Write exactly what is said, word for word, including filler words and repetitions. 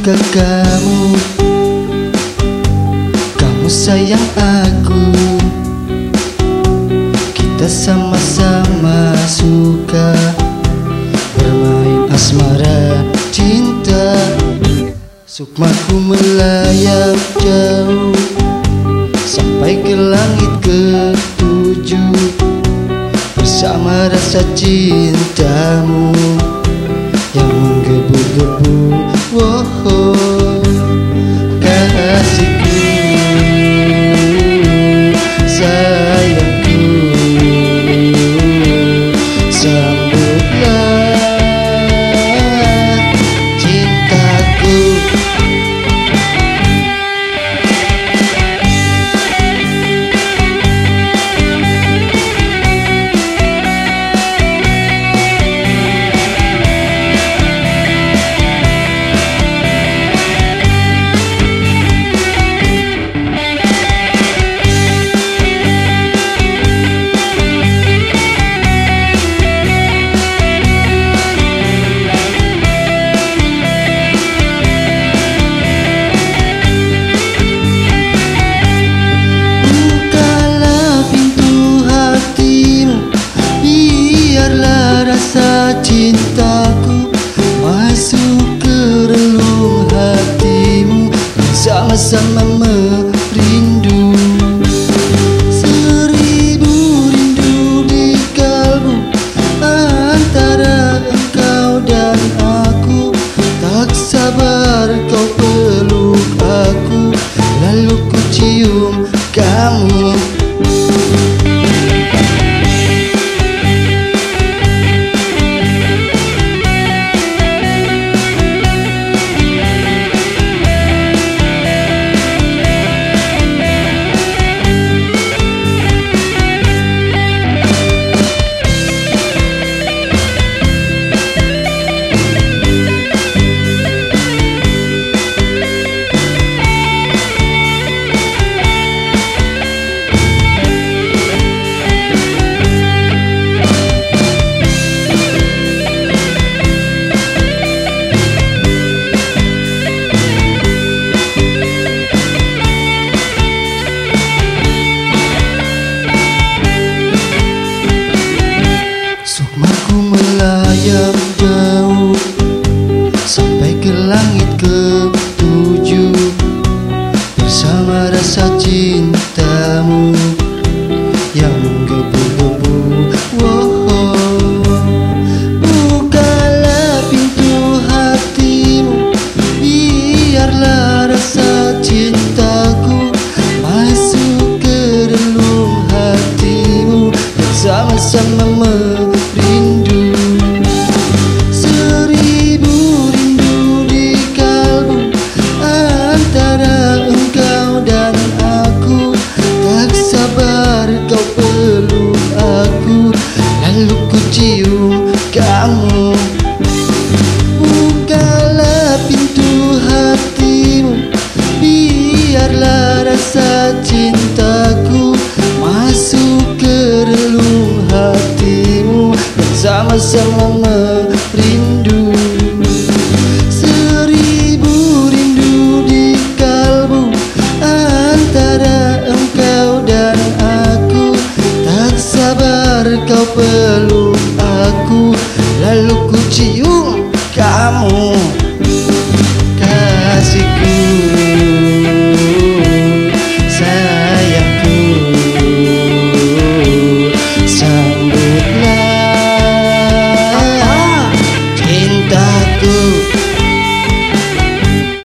ke kamu, kamu sayang aku. Kita sama-sama suka bermain asmara cinta. Sukmaku melayang jauh sampai ke langit ketujuh, bersama rasa cintamu yang menggebu-gebu. Woh, kasihku, sayangku, sambutlah cintaku. Cintaku masuk ke relung hatimu, sama-sama merindu. Seribu rindu di kalbu antara engkau dan aku. Tak sabar kau peluk aku, lalu ku cium kamu. Sukmaku melayang jauh sampai ke langit ketujuh, bersama rasa cintamu yang menggebu-gebu. Woh, bukalah pintu hatimu, biarlah rasa cintaku masuk ke relung hatimu, sama-sama merindu. Seribu rindu di kalbu antara engkau dan aku. Tak sabar kau peluk aku, lalu ku cium kamu. Bukalah pintu hatimu, biarlah rasa cintaku masuk ke relung hatimu, sama-sama merindu. Seribu rindu di kalbu antara engkau dan aku. Tak sabar kau peluk aku, lalu ku cium kamu.